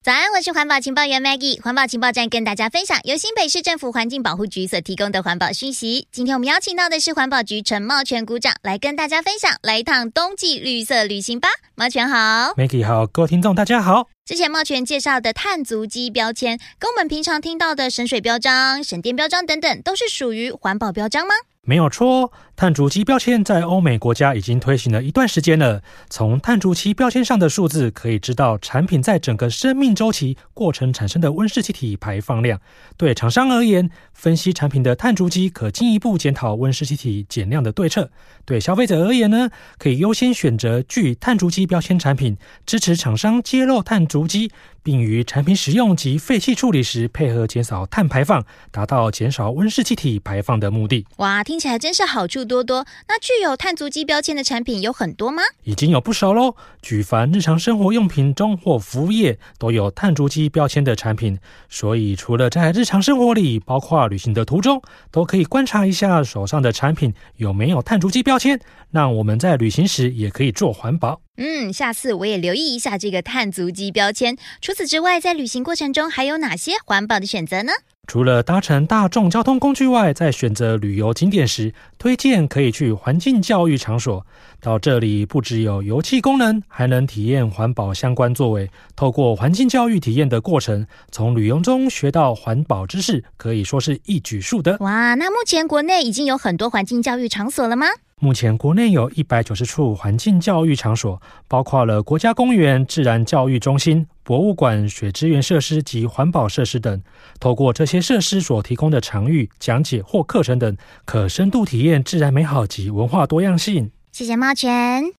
早安，我是环保情报员 Maggie。环保情报站跟大家分享由新北市政府环境保护局所提供的环保讯息。今天我们邀请到的是环保局陈茂全股长来跟大家分享，来一趟冬季绿色旅行吧。茂全好。 Maggie 好，各位听众大家好。 之前茂全介绍的碳足迹标签跟我们平常听到的省水标章、省电标章等等都是属于环保标章吗？ 没有错，碳足迹标签在欧美国家已经推行了一段时间了。从碳足迹标签上的数字可以知道产品在整个生命周期过程产生的温室气体排放量。对厂商而言，分析产品的碳足迹可进一步检讨温室气体减量的对策。对消费者而言呢，可以优先选择具碳足迹标签产品，支持厂商揭露碳足迹，并于产品使用及废气处理时配合减少碳排放，达到减少温室气体排放的目的。 哇，听起来真是好处多多。那具有碳足迹标签的产品有很多吗？ 已经有不少咯，举凡日常生活用品中或服务业都有碳足迹标签的产品，所以除了在日常生活里，包括旅行的途中，都可以观察一下手上的产品有没有碳足迹标签，让我们在旅行时也可以做环保。 下次我也留意一下这个碳足迹标签。除此之外，在旅行过程中还有哪些环保的选择呢？ 除了搭乘大众交通工具外，在选择旅游景点时，推荐可以去环境教育场所。到这里不只有油气功能，还能体验环保相关作为。透过环境教育体验的过程，从旅游中学到环保知识，可以说是一举数得。 哇，那目前国内已经有很多环境教育场所了吗？ 目前国内有190处环境教育场所，包括了国家公园、自然教育中心、博物馆、水资源设施及环保设施等。透过这些设施所提供的场域、讲解或课程等，可深度体验自然美好及文化多样性。 谢谢茂全。